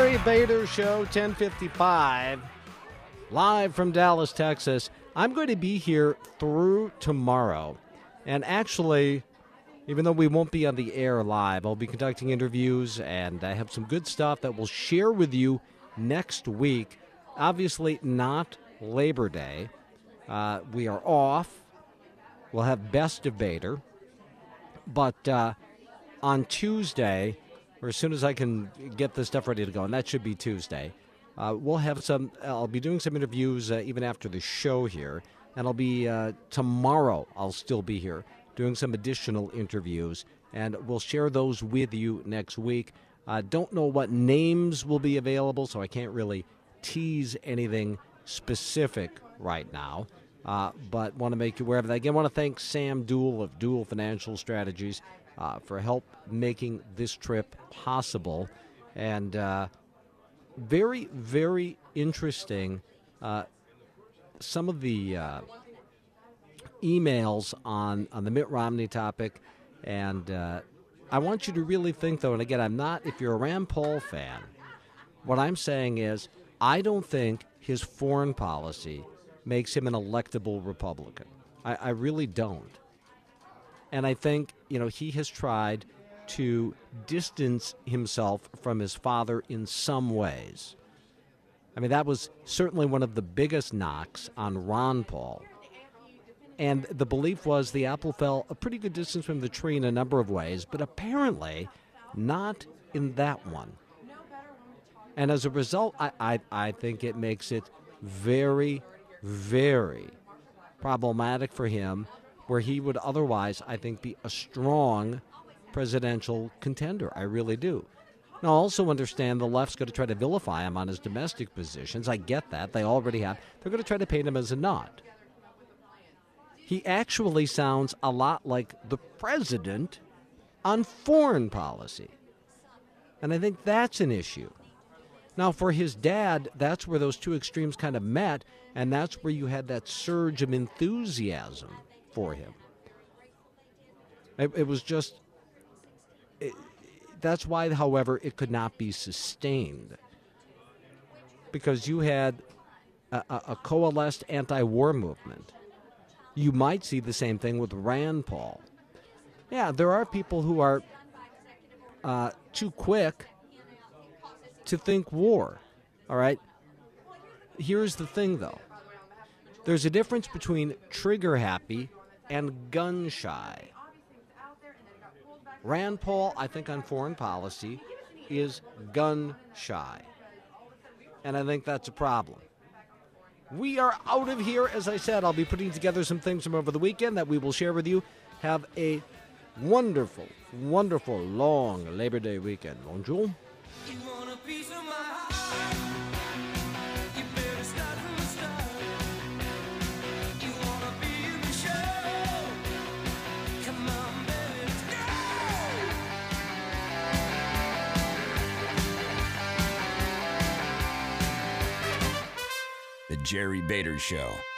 Jerry Bader Show, 1055, live from Dallas, Texas. I'm going to be here through tomorrow. And actually, even though we won't be on the air live, I'll be conducting interviews, and I have some good stuff that we'll share with you next week. Obviously, not Labor Day. We are off. We'll have Best of Bader. But on Tuesday, or as soon as I can get this stuff ready to go, and that should be Tuesday, we'll have some. I'll be doing some interviews even after the show here, and I'll be tomorrow. I'll still be here doing some additional interviews, and we'll share those with you next week. Don't know what names will be available, so I can't really tease anything specific right now. But want to make you aware of that. Again, want to thank Sam Duell of Duell Financial Strategies for help making this trip possible. And very, very interesting. Some of the emails on the Mitt Romney topic. And I want you to really think, though, and again, I'm not, if you're a Rand Paul fan, what I'm saying is I don't think his foreign policy makes him an electable Republican. I really don't. And I think, he has tried to distance himself from his father in some ways. I mean, that was certainly one of the biggest knocks on Ron Paul. And the belief was the apple fell a pretty good distance from the tree in a number of ways, but apparently not in that one. And as a result, I think it makes it very, very problematic for him, where he would otherwise, I think, be a strong presidential contender. I really do. Now, I also understand the left's going to try to vilify him on his domestic positions. I get that. They already have. They're going to try to paint him as a nut. He actually sounds a lot like the president on foreign policy. And I think that's an issue. Now, for his dad, that's where those two extremes kind of met, and that's where you had that surge of enthusiasm for him. It was just... that's why, however, it could not be sustained. Because you had a coalesced anti-war movement. You might see the same thing with Rand Paul. Yeah, there are people who are too quick to think war, all right? Here's the thing, though. There's a difference between trigger-happy and gun-shy. Rand Paul, I think, on foreign policy, is gun-shy. And I think that's a problem. We are out of here. As I said, I'll be putting together some things from over the weekend that we will share with you. Have a wonderful, wonderful, long Labor Day weekend, won't you? You want a piece of my heart? You better start from the start. You want to be in the show? Come on, baby, let's go! The Jerry Bader Show.